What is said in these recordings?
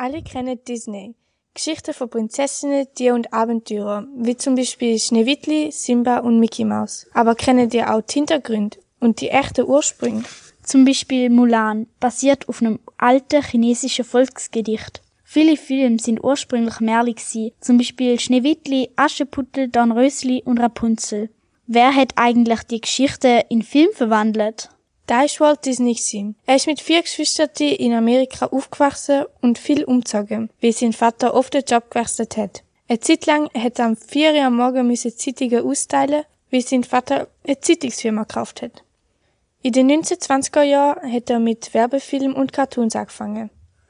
Alle kennen Disney. Geschichten von Prinzessinnen, Tier und Abenteurer, wie zum Beispiel Schneewittli, Simba und Mickey Mouse. Aber kennen ihr auch die Hintergründe und die echten Ursprünge? Zum Beispiel Mulan, basiert auf einem alten chinesischen Volksgedicht. Viele Filme sind ursprünglich Märchen gewesen, zum Beispiel Schneewittli, Aschenputtel, Dornrösli und Rapunzel. Wer hat eigentlich die Geschichte in Film verwandelt? Da ist Walt Disney gewesen. Er ist mit 4 Geschwistern in Amerika aufgewachsen und viel umgezogen, weil sein Vater oft den Job gewechselt hat. Eine Zeit lang hat er um 4 Uhr am Morgen Zeitungen austeilen, weil sein Vater eine Zeitungsfirma gekauft hat. In den 1920er Jahren hat er mit Werbefilmen und Cartoons angefangen.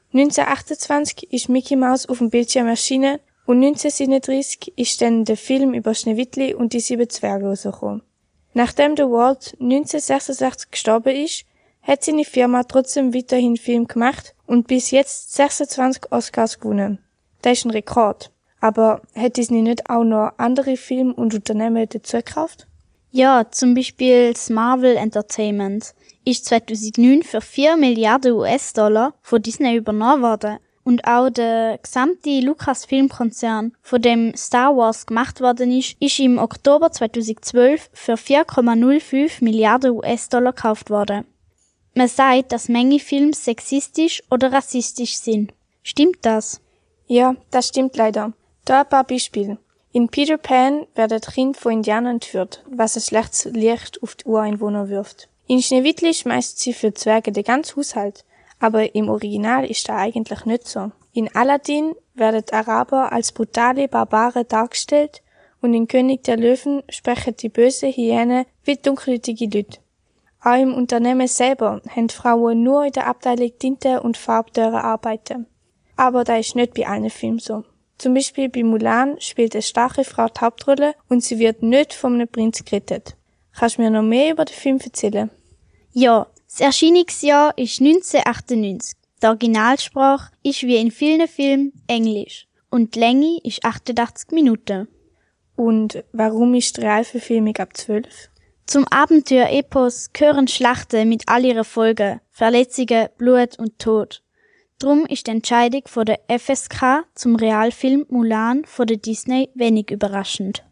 1928 ist Mickey Mouse auf dem Bildschirm erschienen und 1937 ist dann der Film über Schneewittli und die 7 Zwerge rausgekommen. Nachdem der Walt 1966 gestorben ist, hat seine Firma trotzdem weiterhin Filme gemacht und bis jetzt 26 Oscars gewonnen. Das ist ein Rekord. Aber hat Disney nicht auch noch andere Filme und Unternehmen dazu gekauft? Ja, zum Beispiel das Marvel Entertainment ist 2009 für 4 Milliarden US-Dollar von Disney übernommen worden. Und auch der gesamte Lucasfilm-Konzern, von dem Star Wars gemacht worden ist im Oktober 2012 für 4,05 Milliarden US-Dollar gekauft worden. Man sagt, dass manche Filme sexistisch oder rassistisch sind. Stimmt das? Ja, das stimmt leider. Da ein paar Beispiele. In Peter Pan werden Kinder von Indianern entführt, was ein schlechtes Licht auf die Ureinwohner wirft. In Schneewittli schmeißt sie für Zwerge den ganzen Haushalt. Aber im Original ist das eigentlich nicht so. In Aladdin werden die Araber als brutale Barbaren dargestellt und in König der Löwen sprechen die bösen Hyänen wie dunkelhäutige Leute. Auch im Unternehmen selber haben Frauen nur in der Abteilung Tinte und Farbtöre arbeiten. Aber das ist nicht bei allen Filmen so. Zum Beispiel bei Mulan spielt eine starke Frau die Hauptrolle und sie wird nicht von einem Prinz gerettet. Kannst du mir noch mehr über den Film erzählen? Ja. Das Erscheinungsjahr ist 1998. Die Originalsprache ist wie in vielen Filmen Englisch und die Länge ist 88 Minuten. Und warum ist die Realverfilmung ab 12? Zum Abenteuer-Epos gehören Schlachten mit all ihren Folgen, Verletzungen, Blut und Tod. Drum ist die Entscheidung von der FSK zum Realfilm Mulan von der Disney wenig überraschend.